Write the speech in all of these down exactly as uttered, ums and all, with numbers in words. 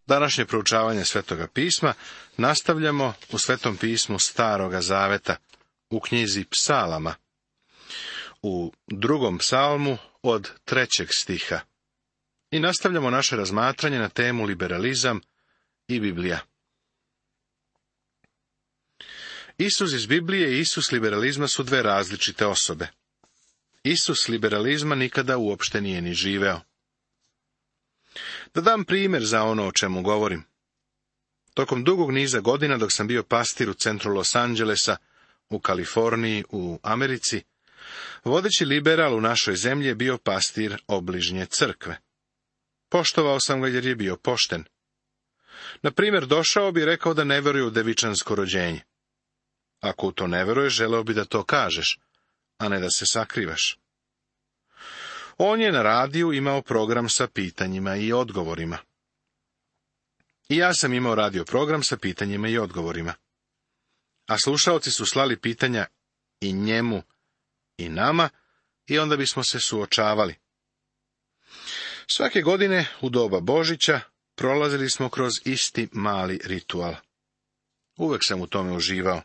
Današnje proučavanje Svetoga pisma nastavljamo u Svetom pismu Staroga zaveta, u knjizi Psalama, u drugom psalmu od trećeg stiha. I nastavljamo naše razmatranje na temu liberalizam i Biblija. Isus iz Biblije i Isus liberalizma su dve različite osobe. Isus liberalizma nikada uopšte nije ni živeo. Da dam primjer za ono o čemu govorim. Tokom dugog niza godina dok sam bio pastir u centru Los Angelesa, u Kaliforniji, u Americi, vodeći liberal u našoj zemlji je bio pastir obližnje crkve. Poštovao sam ga jer je bio pošten. Na primjer, došao bi i rekao da ne veruje u devičansko rođenje. Ako u to ne veruješ, želeo bi da to kažeš, a ne da se sakrivaš. On je na radiju imao program sa pitanjima i odgovorima. I ja sam imao radio program sa pitanjima i odgovorima. A slušaoci su slali pitanja i njemu i nama, i onda bismo se suočavali. Svake godine u doba Božića prolazili smo kroz isti mali ritual. Uvek sam u tome uživao.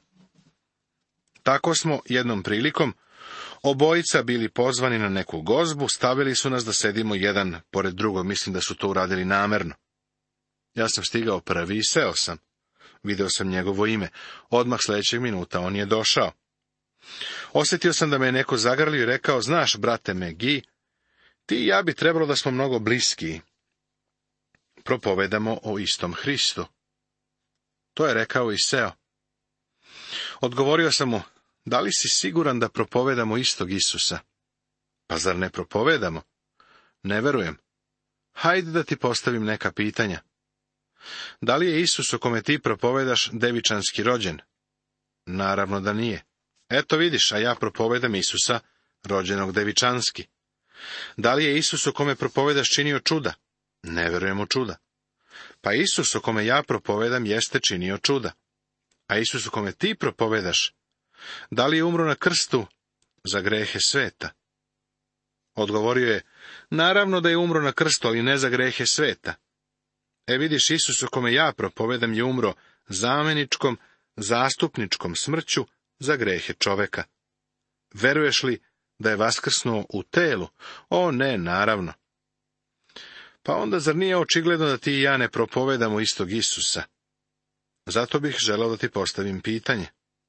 Tako smo jednom prilikom obojica bili pozvani na neku gozbu, stavili su nas da sedimo jedan pored drugog, mislim da su to uradili namerno. Ja sam stigao prvi i seo sam. Video sam njegovo ime. Odmah sljedećeg minuta on je došao. Osjetio sam da me je neko zagrlio i rekao, znaš, brate Megi, ti i ja bi trebalo da smo mnogo bliskiji. Propovedamo o istom Hristu. To je rekao i seo. Odgovorio sam mu, da li si siguran da propovedamo istog Isusa? Pa zar ne propovedamo? Ne verujem. Hajde da ti postavim neka pitanja. Da li je Isus o kome ti propovedaš devičanski rođen? Naravno da nije. Eto vidiš, a ja propovedam Isusa rođenog devičanski. Da li je Isus o kome propovedaš činio čuda? Ne verujem u čuda. Pa Isus o kome ja propovedam jeste činio čuda. A Isus o kome ti propovedaš, da li je umro na krstu za grehe sveta? Odgovorio je, naravno da je umro na krstu, ali ne za grehe sveta. E vidiš, Isus o kome ja propovedam je umro zameničkom, zastupničkom smrću za grehe čoveka. Veruješ li da je vaskrsnuo u telu? O ne, naravno. Pa onda zar nije očigledno da ti i ja ne propovedamo istog Isusa? Zato bih želeo da ti postavim pitanje.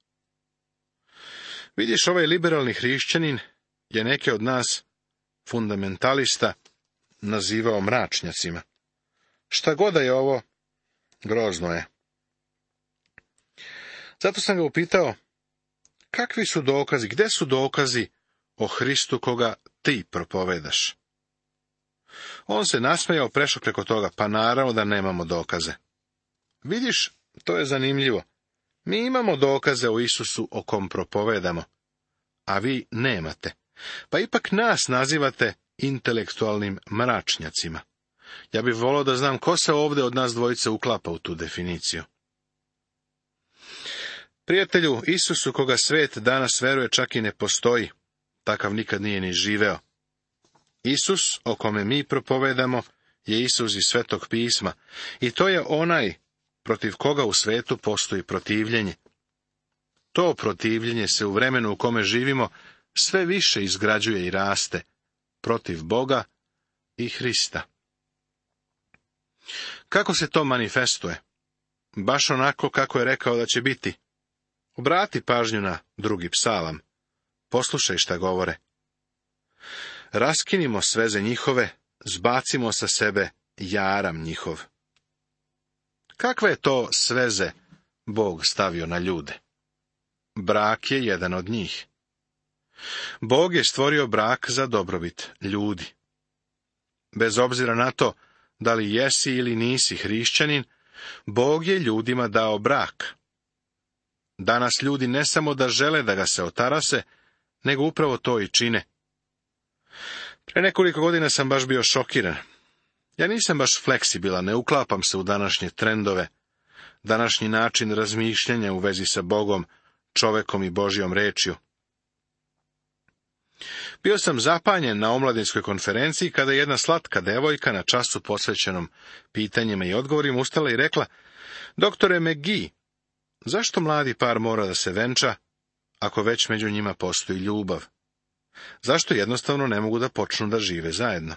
Vidiš, ovaj liberalni hrišćanin je neke od nas, fundamentalista, nazivao mračnjacima. Šta god da je ovo, grozno je. Zato sam ga upitao, kakvi su dokazi, gde su dokazi o Hristu koga ti propovedaš? On se nasmejao, prešao preko toga, pa naravno da nemamo dokaze. Vidiš, to je zanimljivo. Mi imamo dokaze o Isusu o kom propovedamo, a vi nemate. Pa ipak nas nazivate intelektualnim mračnjacima. Ja bih volio da znam ko se ovdje od nas dvojice uklapa u tu definiciju. Prijatelju, Isusu koga svet danas veruje čak i ne postoji. Takav nikad nije ni živeo. Isus o kome mi propovedamo je Isus iz Svetog pisma. I to je onaj protiv koga u svetu postoji protivljenje. To protivljenje se u vremenu u kome živimo sve više izgrađuje i raste protiv Boga i Hrista. Kako se to manifestuje? Baš onako kako je rekao da će biti. Obrati pažnju na drugi psalam. Poslušaj šta govore. Raskinimo sveze njihove, zbacimo sa sebe jaram njihov. Kakve je to sveze Bog stavio na ljude? Brak je jedan od njih. Bog je stvorio brak za dobrobit ljudi. Bez obzira na to da li jesi ili nisi hrišćanin, Bog je ljudima dao brak. Danas ljudi ne samo da žele da ga se otarase, nego upravo to i čine. Pre nekoliko godina sam baš bio šokiran. Ja nisam baš fleksibilan, ne uklapam se u današnje trendove, današnji način razmišljanja u vezi sa Bogom, čovekom i Božjom rečju. Bio sam zapanjen na omladinskoj konferenciji kada je jedna slatka devojka na času posvećenom pitanjima i odgovorima ustala i rekla: Doktore McGee, zašto mladi par mora da se venča, ako već među njima postoji ljubav? Zašto jednostavno ne mogu da počnu da žive zajedno?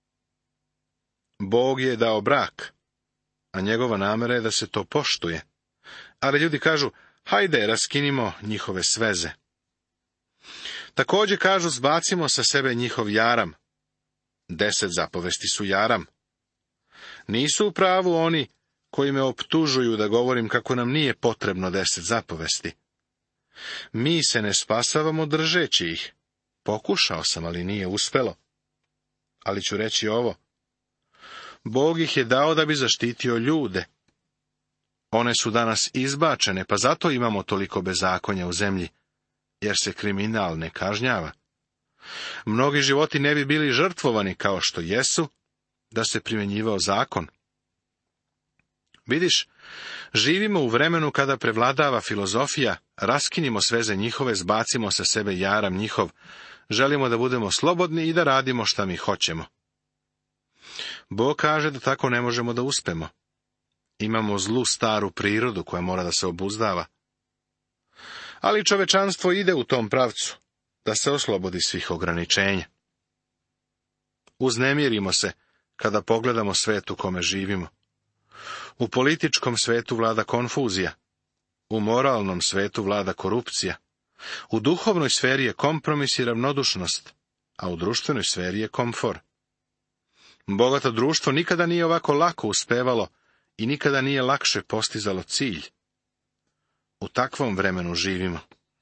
Bog je dao brak, a njegova namera je da se to poštuje. Ali ljudi kažu: hajde, raskinimo njihove sveze. Također kažu: zbacimo sa sebe njihov jaram. Deset zapovesti su jaram. Nisu u pravu oni koji me optužuju da govorim kako nam nije potrebno deset zapovesti. Mi se ne spasavamo držeći ih. Pokušao sam, ali nije uspelo. Ali ću reći ovo: Bog ih je dao da bi zaštitio ljude. One su danas izbačene, pa zato imamo toliko bezakonja u zemlji, jer se kriminal ne kažnjava. Mnogi životi ne bi bili žrtvovani kao što jesu, da se primjenjivao zakon. Vidiš, živimo u vremenu kada prevladava filozofija: raskinimo sveze njihove, zbacimo sa sebe jaram njihov, želimo da budemo slobodni i da radimo šta mi hoćemo. Bog kaže da tako ne možemo da uspemo. Imamo zlu staru prirodu koja mora da se obuzdava. Ali čovečanstvo ide u tom pravcu, da se oslobodi svih ograničenja. Uznemirimo se kada pogledamo svet u kome živimo. U političkom svetu vlada konfuzija, u moralnom svetu vlada korupcija, u duhovnoj sferi je kompromis i ravnodušnost, a u društvenoj sferi je komfor. Bogato društvo nikada nije ovako lako uspevalo i nikada nije lakše postizalo cilj. U takvom vremenu živimo.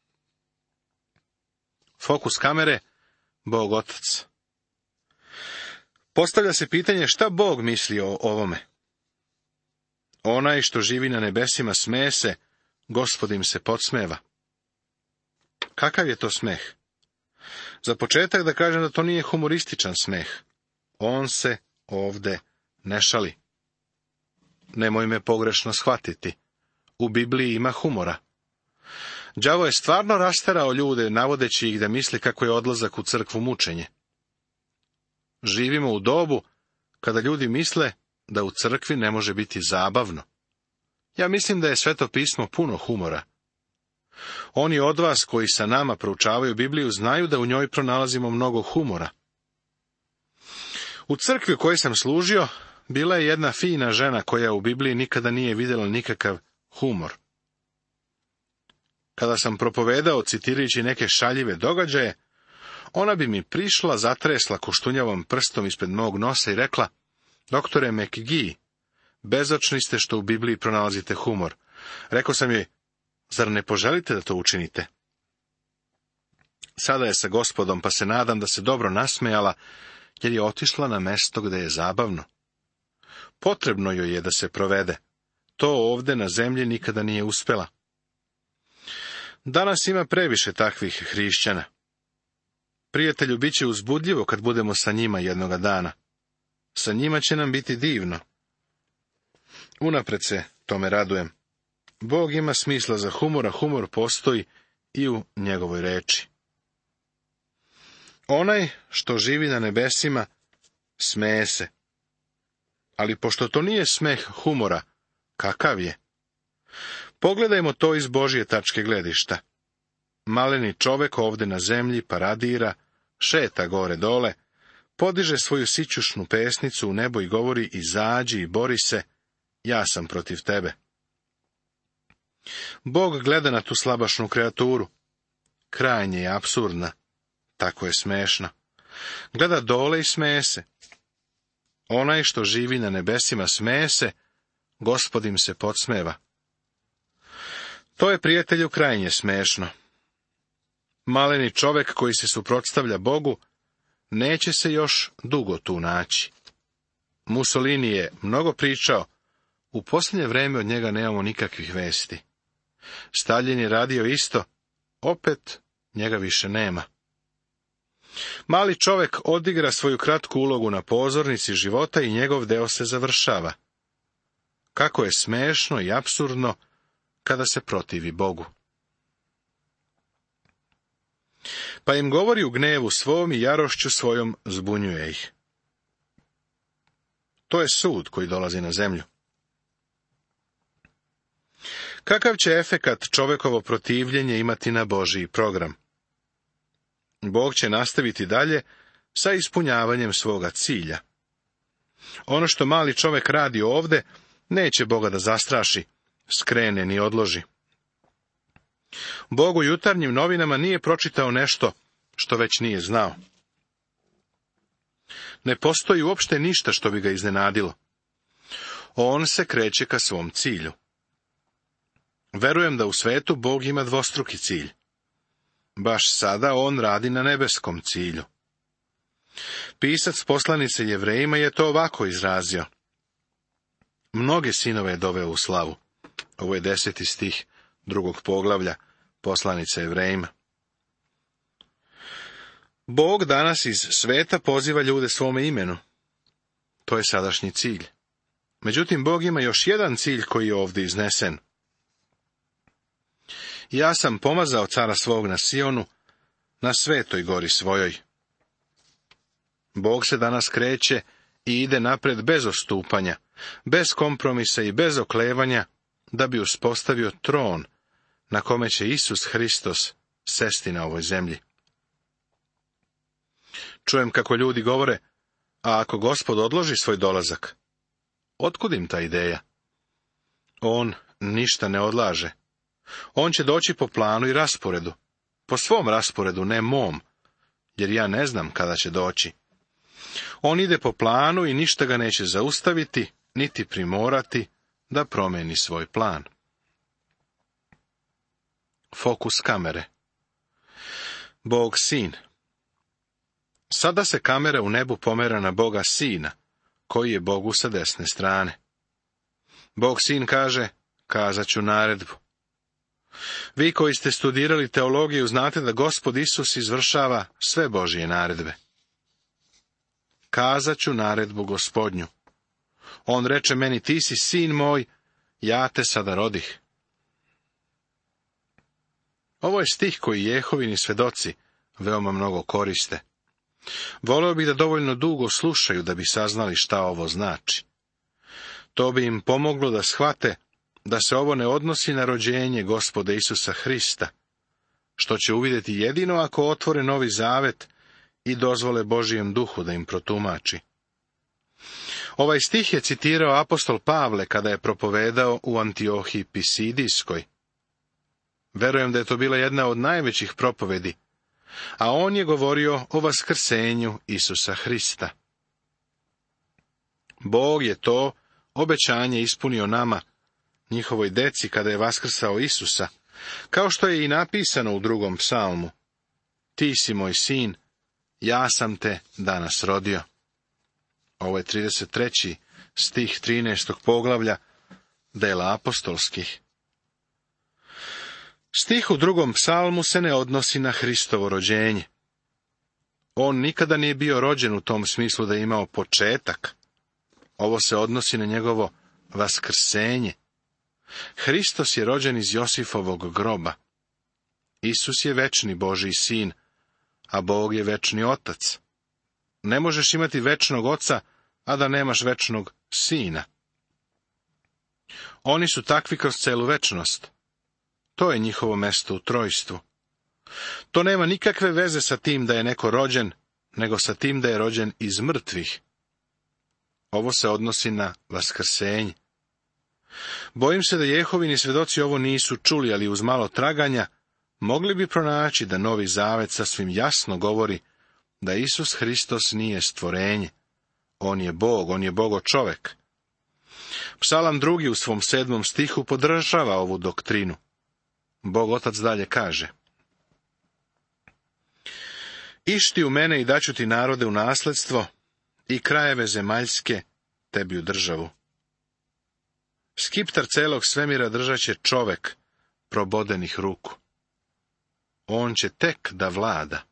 Fokus kamere: Bog Otac. Postavlja se pitanje šta Bog misli o ovome. Onaj što živi na nebesima smeje se, Gospod im se podsmeva. Kakav je to smeh? Za početak da kažem da to nije humorističan smeh. On se ovde ne šali. Nemoj me pogrešno shvatiti. U Bibliji ima humora. Đavo je stvarno rasterao ljude, navodeći ih da misli kako je odlazak u crkvu mučenje. Živimo u dobu kada ljudi misle da u crkvi ne može biti zabavno. Ja mislim da je Sveto pismo puno humora. Oni od vas koji sa nama proučavaju Bibliju znaju da u njoj pronalazimo mnogo humora. U crkvi u kojoj sam služio bila je jedna fina žena koja u Bibliji nikada nije vidjela nikakav humor. Kada sam propovedao citirajući neke šaljive događaje, ona bi mi prišla, zatresla koštunjavom prstom ispred mog nosa i rekla: Doktore McGee, bezočni ste što u Bibliji pronalazite humor. Rekao sam joj: zar ne poželite da to učinite? Sada je sa Gospodom, pa se nadam da se dobro nasmejala, jer je otišla na mesto gde je zabavno. Potrebno joj je da se provede. To ovde na zemlji nikada nije uspela. Danas ima previše takvih hrišćana. Prijatelju, bit će uzbudljivo kad budemo sa njima jednoga dana. Sa njima će nam biti divno. Unapred se tome radujem. Bog ima smisla za humor, a humor postoji i u njegovoj reči. Onaj što živi na nebesima smeje se. Ali pošto to nije smeh humora, kakav je? Pogledajmo to iz Božje tačke gledišta. Maleni čovek ovde na zemlji paradira, šeta gore dole, podiže svoju sićušnu pesnicu u nebo i govori: izađi i bori se, ja sam protiv tebe. Bog gleda na tu slabašnu kreaturu. Krajnje je apsurdna, tako je smešna. Gleda dole i smeje se. Onaj što živi na nebesima smeje se, Gospod im se podsmeva. To je, prijatelju, krajnje smešno. Maleni čovek koji se suprotstavlja Bogu neće se još dugo tu naći. Mussolini je mnogo pričao, u posljednje vreme od njega nemamo nikakvih vesti. Stalin je radio isto, opet njega više nema. Mali čovek odigra svoju kratku ulogu na pozornici života i njegov deo se završava. Kako je smešno i apsurdno kada se protivi Bogu. pa im govori u gnevu svom i jarošću svojom zbunjuje ih. To je sud koji dolazi na zemlju. Kakav će efekat čovekovo protivljenje imati na Božji program? Bog će nastaviti dalje sa ispunjavanjem svoga cilja. Ono što mali čovek radi ovde, neće Boga da zastraši, skrene ni odloži. Bog u jutarnjim novinama nije pročitao nešto što već nije znao. Ne postoji uopšte ništa što bi ga iznenadilo. On se kreće ka svom cilju. Verujem da u svetu Bog ima dvostruki cilj. Baš sada on radi na nebeskom cilju. Pisac poslanice Jevrejima je to ovako izrazio. Mnoge sinove je doveo u slavu. Ovo je deseti stih drugog poglavlja poslanice Jevrejima. Bog danas iz sveta poziva ljude svome imenu. To je sadašnji cilj. Međutim, Bog ima još jedan cilj koji je ovdje iznesen. Ja sam pomazao cara svog na Sionu, na svetoj gori svojoj. Bog se danas kreće i ide napred bez odstupanja, bez kompromisa i bez oklevanja, da bi uspostavio tron na kome će Isus Hristos sesti na ovoj zemlji. Čujem kako ljudi govore, a ako Gospod odloži svoj dolazak, otkud im ta ideja? On ništa ne odlaže. On će doći po planu i rasporedu. Po svom rasporedu, ne mom, jer ja ne znam kada će doći. On ide po planu i ništa ga neće zaustaviti, niti primorati da promeni svoj plan. Fokus kamere. Bog Sin. Sada se kamera u nebu pomera na Boga Sina, koji je Bogu sa desne strane. Bog Sin kaže, kazat ću naredbu. Vi koji ste studirali teologiju znate da Gospod Isus izvršava sve Božje naredbe. Kazat ću naredbu Gospodnju. On reče meni, ti si sin moj, ja te sada rodih. Ovo je stih koji Jehovini svedoci veoma mnogo koriste. Voleo bih da dovoljno dugo slušaju da bi saznali šta ovo znači. To bi im pomoglo da shvate da se ovo ne odnosi na rođenje Gospoda Isusa Hrista, što će uvidjeti jedino ako otvore Novi Zavet i dozvole Božijem duhu da im protumači. Ovaj stih je citirao apostol Pavle kada je propovedao u Antiohiji Pisidijskoj. Verujem da je to bila jedna od najvećih propovedi, a on je govorio o vaskrsenju Isusa Hrista. Bog je to obećanje ispunio nama, njihovoj deci, kada je vaskrsao Isusa, kao što je i napisano u drugom psalmu. Ti si moj sin, ja sam te danas rodio. Ovo je trideset treći stih trinaestog poglavlja dela apostolskih. Stih u drugom psalmu se ne odnosi na Hristovo rođenje. On nikada nije bio rođen u tom smislu da je imao početak. Ovo se odnosi na njegovo vaskrsenje. Hristos je rođen iz Josifovog groba. Isus je večni Božji sin, a Bog je večni otac. Ne možeš imati večnog oca, a da nemaš večnog sina. Oni su takvi kroz celu večnost. To je njihovo mesto u trojstvu. To nema nikakve veze sa tim da je neko rođen, nego sa tim da je rođen iz mrtvih. Ovo se odnosi na vaskrsenje. Bojim se da Jehovini svedoci ovo nisu čuli, ali uz malo traganja mogli bi pronaći da Novi Zavet sasvim jasno govori da Isus Hristos nije stvorenje. On je Bog, on je Bogo čovek. Psalam drugi u svom sedmom stihu podržava ovu doktrinu. Bog Otac dalje kaže: Išti u mene i daću ti narode u nasledstvo i krajeve zemaljske tebi u državu. Skiptar celog svemira držat će čovek probodenih ruku. On će tek da vlada.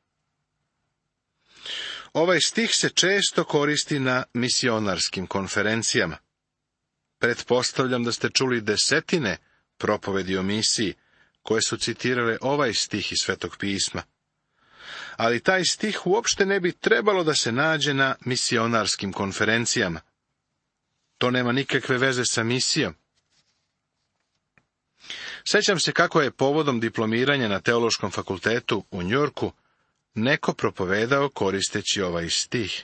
Ovaj stih se često koristi na misionarskim konferencijama. Pretpostavljam da ste čuli desetine propovedi o misiji, koje su citirale ovaj stih iz Svetog pisma. ali taj stih uopšte ne bi trebalo da se nađe na misionarskim konferencijama. To nema nikakve veze sa misijom. Sećam se kako je povodom diplomiranja na Teološkom fakultetu u Njujorku neko propovedao koristeći ovaj stih.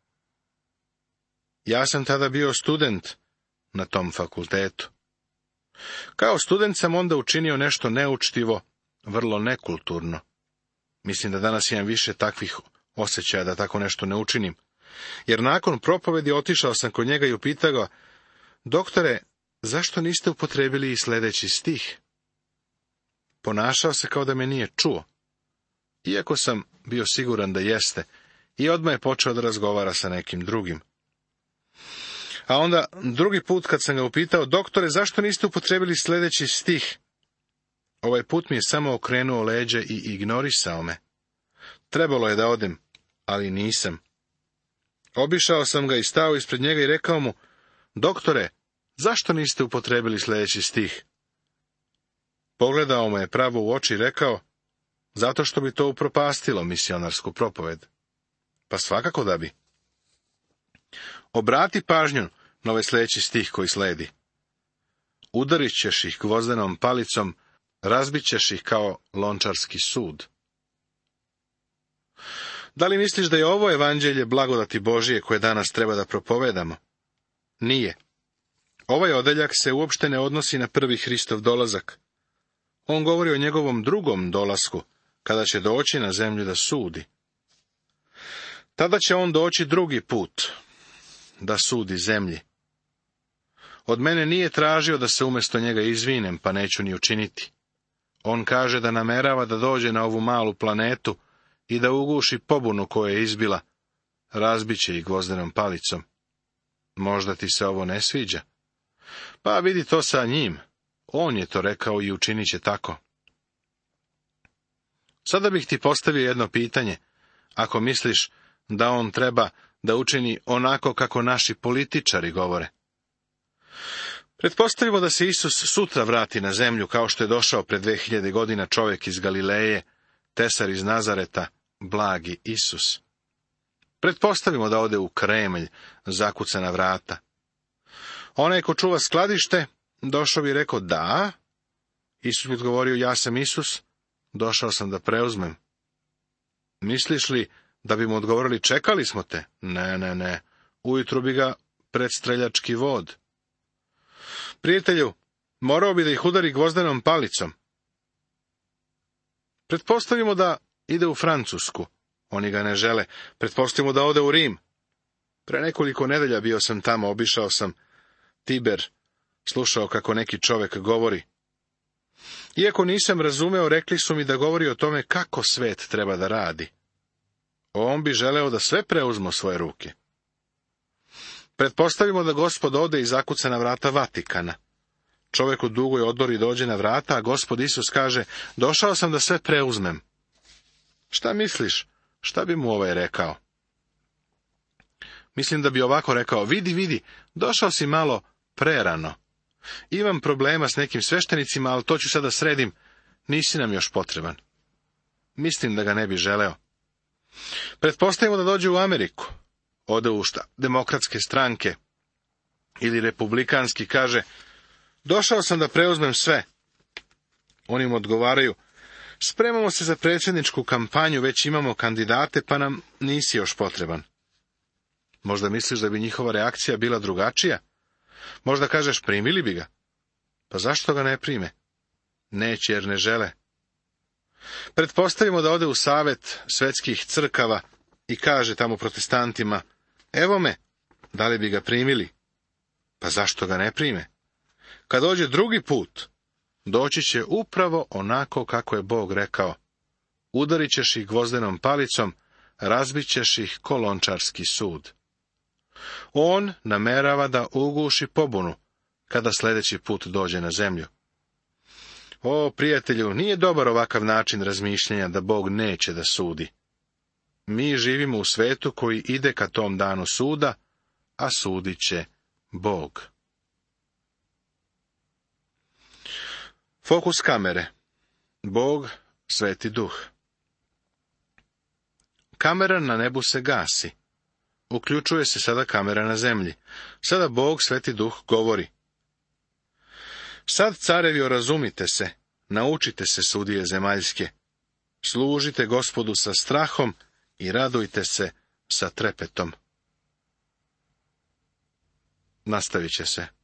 Ja sam tada bio student na tom fakultetu. Kao student sam onda učinio nešto neučtivo, vrlo nekulturno. Mislim da danas imam više takvih osjećaja da tako nešto ne učinim. Jer nakon propovedi otišao sam kod njega i upitao ga, doktore, zašto niste upotrebili i sljedeći stih? Ponašao se kao da me nije čuo, iako sam bio siguran da jeste, i odmah je počeo da razgovara sa nekim drugim. A onda, drugi put kad sam ga upitao, doktore, zašto niste upotrebili sljedeći stih? Ovaj put mi je samo okrenuo leđe i ignorisao me. Trebalo je da odem, ali nisam. Obišao sam ga i stao ispred njega i rekao mu, doktore, zašto niste upotrebili sljedeći stih? Pogledao me je pravo u oči i rekao, zato što bi to upropastilo misionarsku propoved. Pa svakako da bi. Obrati pažnju na ovaj sljedeći stih koji sledi. Udarit ćeš ih gvozdenom palicom, razbit ćeš ih kao lončarski sud. Da li misliš da je ovo evanđelje blagodati Božije koje danas treba da propovedamo? Nije. Ovaj odeljak se uopšte ne odnosi na prvi Hristov dolazak. On govori o njegovom drugom dolasku, kada će doći na zemlju da sudi. Tada će on doći drugi put, da sudi zemlji. Od mene nije tražio da se umjesto njega izvinem, pa neću ni učiniti. On kaže da namerava da dođe na ovu malu planetu i da uguši pobunu koja je izbila, razbiće ih gvozdenom palicom. Možda ti se ovo ne sviđa? Pa vidi to sa njim. On je to rekao i učinit će tako. Sada bih ti postavio jedno pitanje, ako misliš da on treba da učini onako kako naši političari govore. Pretpostavimo da se Isus sutra vrati na zemlju kao što je došao pred dve hiljade godina čovjek iz Galileje, tesar iz Nazareta, blagi Isus. Pretpostavimo da ode u Kremlj, zakuca na vrata. Onaj ko čuva skladište, došao bi i rekao, da. Isus bi odgovorio, ja sam Isus, došao sam da preuzmem. Misliš li da bi mu odgovorili, čekali smo te? Ne, ne, ne, ujutru bi ga pred streljački vod. Prijatelju, morao bi da ih udari gvozdenom palicom. Pretpostavimo da ide u Francusku. Oni ga ne žele. Pretpostavimo da ode u Rim. Pre nekoliko nedelja bio sam tamo, obišao sam Tiber, slušao kako neki čovek govori. Iako nisam razumeo, rekli su mi da govori o tome kako svet treba da radi. On bi želeo da sve preuzme u svoje ruke. Pretpostavimo da Gospod ode i zakuca na vrata Vatikana. Čovjek u dugoj odori dođe na vrata, a Gospod Isus kaže, došao sam da sve preuzmem. Šta misliš? Šta bi mu ovaj rekao? Mislim da bi ovako rekao, vidi, vidi, došao si malo prerano. Imam problema s nekim sveštenicima, ali to ću sada sredim, nisi nam još potreban. Mislim da ga ne bi želeo. Pretpostavimo da dođe u Ameriku, ode u šta, demokratske stranke ili republikanski, kaže, došao sam da preuzmem sve. Oni mu odgovaraju, spremamo se za predsjedničku kampanju, već imamo kandidate, pa nam nisi još potreban. Možda misliš da bi njihova reakcija bila drugačija? Možda kažeš, primili bi ga. Pa zašto ga ne prime? Neće jer ne žele. Pretpostavimo da ode u savet svetskih crkava i kaže tamo protestantima, evo me, da li bi ga primili? Pa zašto ga ne prime? Kad dođe drugi put, doći će upravo onako kako je Bog rekao. Udarit ćeš ih gvozdenom palicom, razbit ćeš ih ko lončarski sud. On namerava da uguši pobunu, kada sljedeći put dođe na zemlju. O, prijatelju, nije dobar ovakav način razmišljanja da Bog neće da sudi. Mi živimo u svetu koji ide ka tom danu suda, a sudit će Bog. Fokus kamere. Bog, Sveti Duh. kamera na nebu se gasi. Uključuje se sada kamera na zemlji. Sada Bog, Sveti Duh, govori. Sad, carevi, orazumite se, naučite se, sudije zemaljske. Služite Gospodu sa strahom i radujte se sa trepetom. Nastavit će se.